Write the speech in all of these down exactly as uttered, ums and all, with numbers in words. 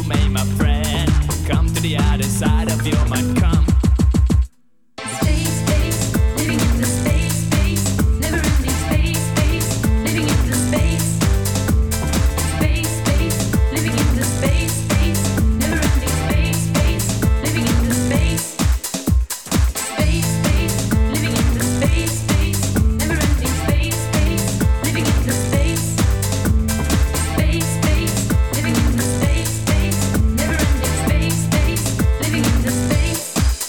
you made my friend. Come to the other side of your mind, come. Space, space, living in the space, space, never-ending space, space, living in the space. Space, space, living in the space, space, never-ending space, space, living in the space. Space, space, living in the space, space, never-ending space, space, living in the space. Space, space, living in the space, space, never-ending space, space, living in the space.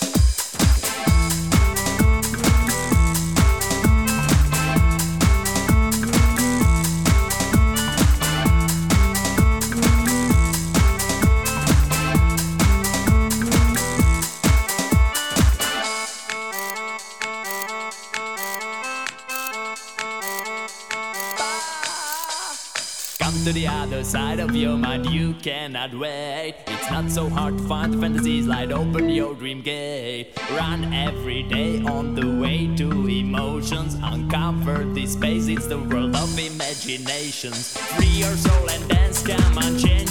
Come to the other side of your mind, you cannot wait. It's not so hard to find the fantasies, light open your dream gate. Run every day on the way to emotions. Uncover this space, it's the world of imaginations. Free your soul and dance, come on, change.